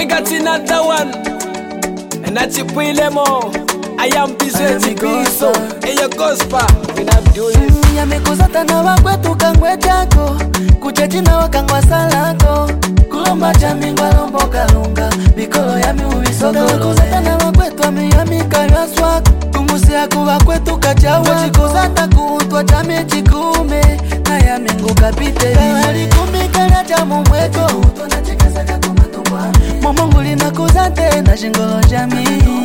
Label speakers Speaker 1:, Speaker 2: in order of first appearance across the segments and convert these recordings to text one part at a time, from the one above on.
Speaker 1: got another one, and that's your Lemo. I am busy so and your gospel. We not do this.
Speaker 2: Yamekozata na wakwetu kangwe chako, kuchachi na wakangwa salako, kulomba chami ngwalombo kalunga, bikolo yami uwisoko. Yamekozata na wakwetu amiyami kanywa swako, kumusi yaku wakwetu kachawa. Chikozata kuutwa chami chikume, na yami ngu kapite. Kawali kumikanya chamu mweko, utwana chikasa kakumatungwa. Momonguli na kuzate na shingolo jami.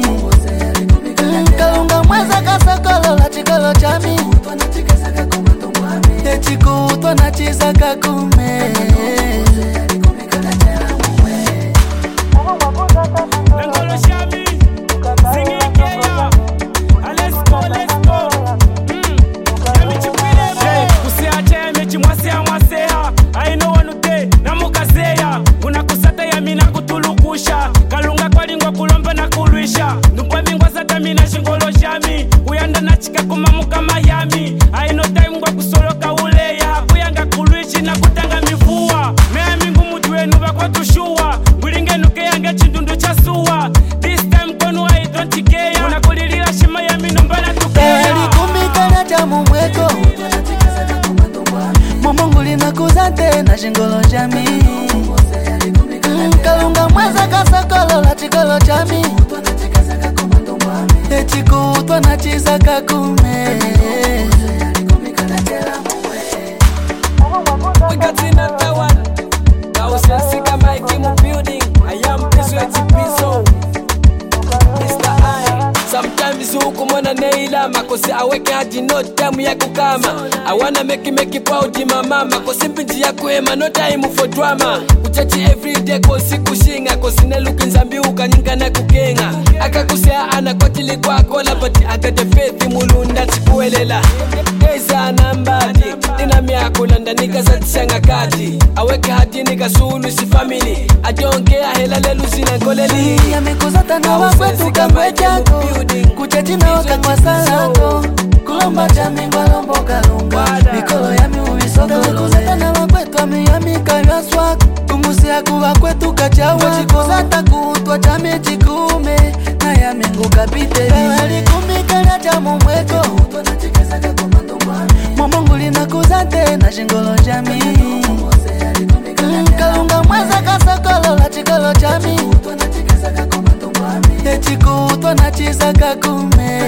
Speaker 2: Kalunga mweza kasakolo la chikolo chami, utwana chikasa kakumatungwa. Echiku utwana chisaka kume.
Speaker 3: Kalunga kwa lingwa kulomba na kuluisha, nukwa mingwa sata mina shingolo shami, uyanda na chika kumamuka Miami. I no time kwa kusoloka uleya, kuyanga kuluishi na kutanga mivua. Mea mingu mutuenu bakwa tushua, mbulinge nuke yange chindundu chasuwa. This time konu I don't care, unakulilila shima ya minombana tukea.
Speaker 2: Kawali kumikanya chamu mweko, momonguli na kuzate na shingolo jami. Kalunga mweza kasakolo la chikolo chami, echiku utwana chisaka kume.
Speaker 1: We got another one. Now Sika Mike in the building. I am busy so Mr. I. Sometimes huku mwana neila makosi aweke hadi no time ya kukama. I wanna make proud mama. Makosi mpinji ya kuema no time for drama. Kuchachi everyday kosi kushinga. Kosi ne looking zambi ukanyinga na kukenga. Akakusea ana kwa tili kwa kola. But akate faith mulunda chikuelela. Keza nambadi nina miako landa nikazatisanga kati. Aweke hadi nikasulu si family. Ajonge hela lelu sina koleli.
Speaker 2: Yamekozata na wakwetu kangwe chako, kuchachi na wakangwa salako, kulomba chami ngwalombo kalunga, bikolo yami uwisoko. Yamekozata na wakwetu amiyami kanywa swako, kumusi yaku wakwetu kachawa. Chikozata kuutwa chami chikume, na yami ngu kapite. Kawali kumikanya chamu mweko, utwana chikasa kakumatungwa. Momonguli na kuzate na shingolo jami. Kalunga mweza kasakolo la chikolo chami, echiku utwana chisaka kume.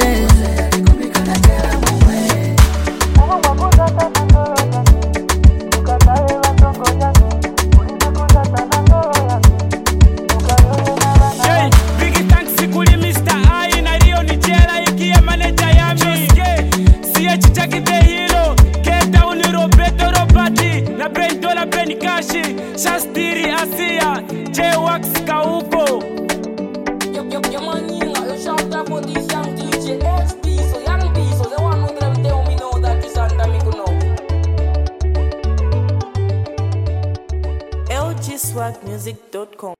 Speaker 3: Hey, big thanks kuli Mr. I na Rio ni jela ikia manager yami. Siya chichakite hilo, Keta uni Roberto Robati, na Brento la Benikashi, Shastiri Asia, J-Wax Kauko.
Speaker 4: Yo maninga, yo shout out for this young DJ XP, so young B, so the one who never tell me know that is under me go know.
Speaker 5: lgswagmusic.com